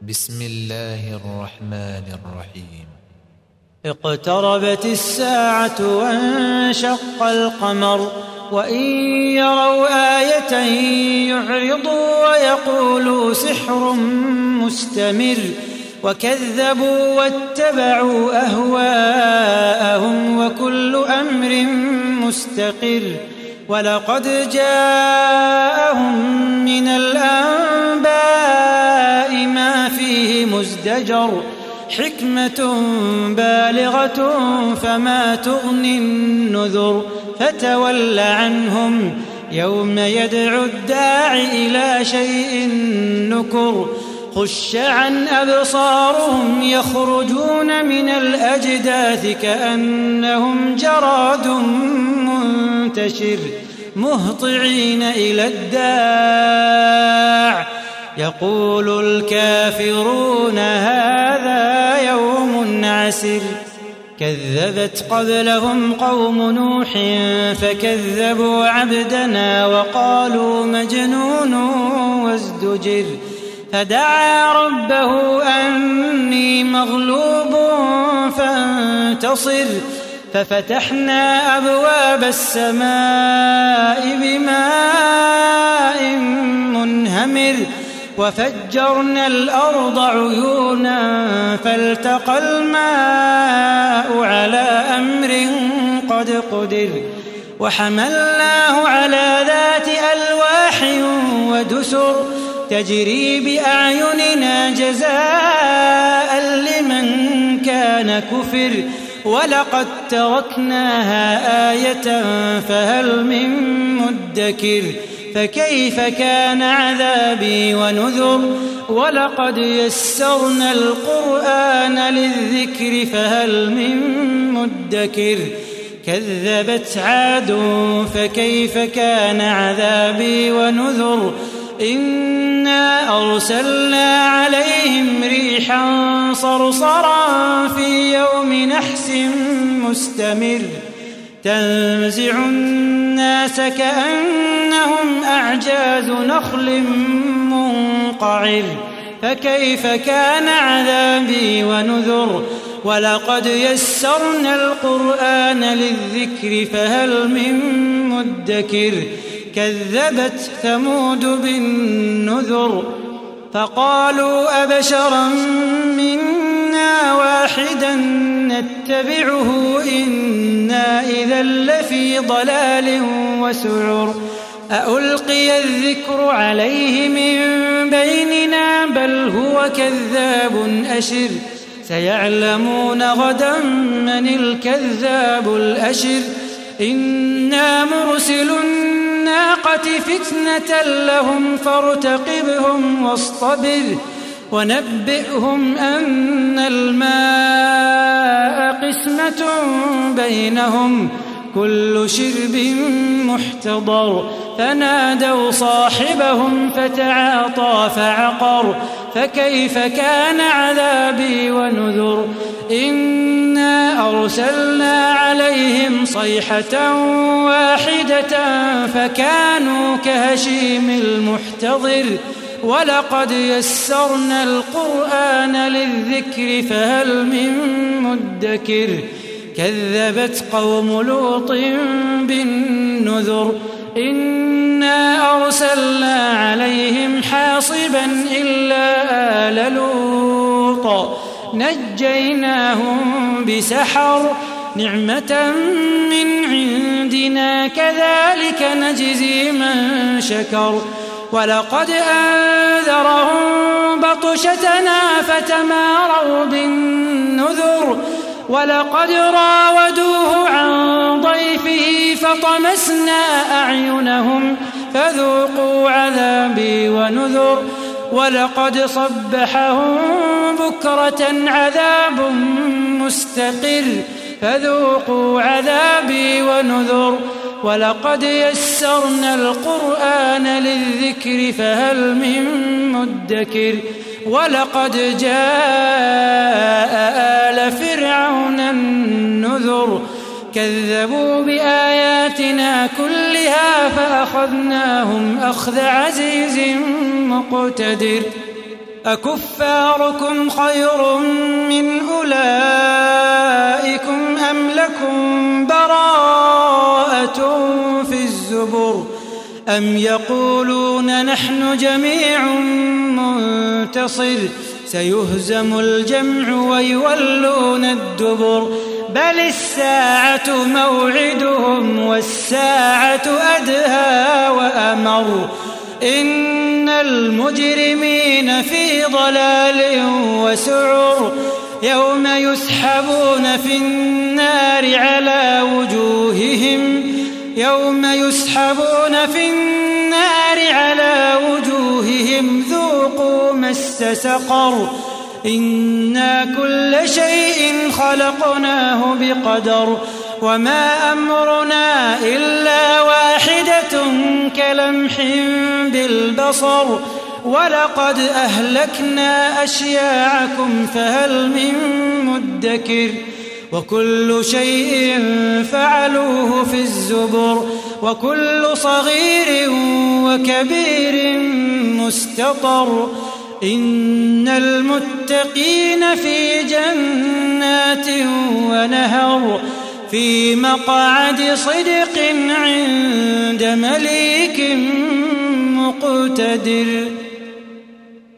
بسم الله الرحمن الرحيم. اقتربت الساعة وانشق القمر وإن يروا آية يعرضوا ويقولوا سحر مستمر وكذبوا واتبعوا أهواءهم وكل أمر مستقر ولقد جاءهم من الأنباء ما فيه مزدجر حكمة بالغة فما تغني النذر فتول عنهم يوم يدعو الداع إلى شيء نكر خش عن أبصارهم يخرجون من الأجداث كأنهم جراد منتشر مهطعين إلى الداع يقول الكافرون هذا يوم عسر كذبت قبلهم قوم نوح فكذبوا عبدنا وقالوا مجنون وازدجر فدعا ربه أني مغلوب فانتصر ففتحنا أبواب السماء بماء منهمر وفجرنا الأرض عيونا فالتقى الماء على أمر قد قدر وحملناه على ذات ألواح ودسر تجري بأعيننا جزاء لمن كان كفر ولقد تركناها آية فهل من مدكر فكيف كان عذابي ونذر ولقد يسرنا القرآن للذكر فهل من مدكر كذبت عاد فكيف كان عذابي ونذر إنا أرسلنا عليهم ريحا صرصرا في يوم نحس مستمر تنزع الناس كأنهم أعجاز نخل منقعر فكيف كان عذابي ونذر ولقد يسرنا القرآن للذكر فهل من مدكر كذبت ثمود بالنذر فقالوا أبشرا منا واحدا نتبعه إنا إذا لفي ضلال وسعر أألقي الذكر عليه من بيننا بل هو كذاب أشر سيعلمون غدا من الكذاب الأشر إنا مرسل الناقة فتنة لهم فارتقبهم واصطبر ونبئهم أن الماء قسمة بينهم كل شرب محتضر فنادوا صاحبهم فتعاطى فعقر فكيف كان عذابي ونذر إنا أرسلنا عليهم صيحة واحدة فكانوا كهشيم المحتضر ولقد يسرنا القرآن للذكر فهل من مدكر كذبت قوم لوط بالنذر إنا أرسلنا عليهم حاصبا إلا آل لوط نجيناهم بسحر نعمة من عندنا كذلك نجزي من شكر ولقد أنذرهم بطشتنا فتماروا بالنذر ولقد راودوه عن ضيفه فطمسنا أعينهم فذوقوا عذابي ونذر ولقد صبحهم بكرة عذاب مستقر فذوقوا عذابي ونذر ولقد يسرنا القرآن للذكر فهل من مدكر ولقد جاء آل فرعون النذر كذبوا بآياتنا كلها فأخذناهم أخذ عزيز مقتدر أكفاركم خير من أولئكم أم لكم براءة في الزبر أم يقولون نحن جميع منتصر سيهزم الجمع ويولون الدبر بل الساعة موعدهم والساعة أدهى وأمر إن المجرمين في ضلال وسعر يوم يسحبون في النار على وجوههم ذوقوا مس سقر إنا كل شيء خلقناه بقدر وما أمرنا إلا واحدة كلمح بالبصر ولقد أهلكنا أشياعكم فهل من مدكر وكل شيء فعلوه في الزبر وكل صغير وكبير مستطر إن المتقين في جنات ونهر في مقعد صدق عند مليك مقتدر.